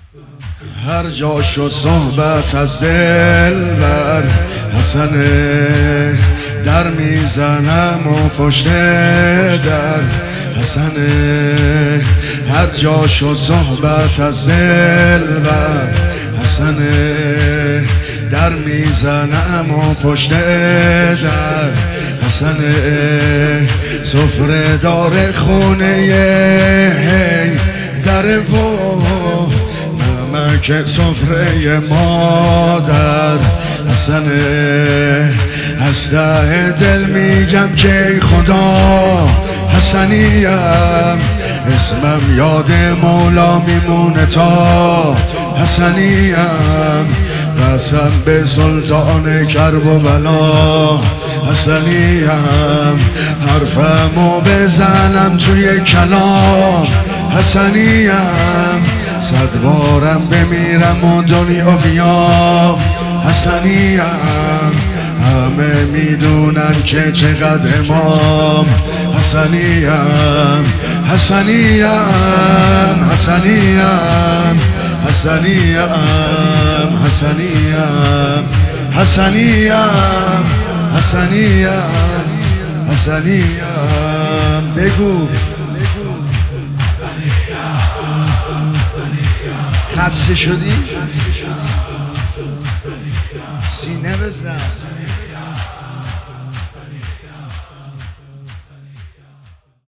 هر جا شد صحبت از دلبر حسنه، در میزنم و پشت در حسنه. هر جا شد صحبت از دلبر حسنه، در میزنم و پشت در حسنه. سفره داره خونه هی در و نمک سفره مادر حسنه. از ته دل میگم که ای خدا حسنیم، اسمم یاد مولا میمونه تا حسنیم. قسم به سلطان کرب و بلا حسنیم، حرفمو بزنم توی کلام حسنیم. 100 بارم بمیرم و دنیا بیام حسنیم. همه میدونن که چقدر امام حسنیم. حسنیم حسنیم حسنیم حسنیم حسنیم حسنیم حسنیم. بگو خسته شدی؟ سینه بزن.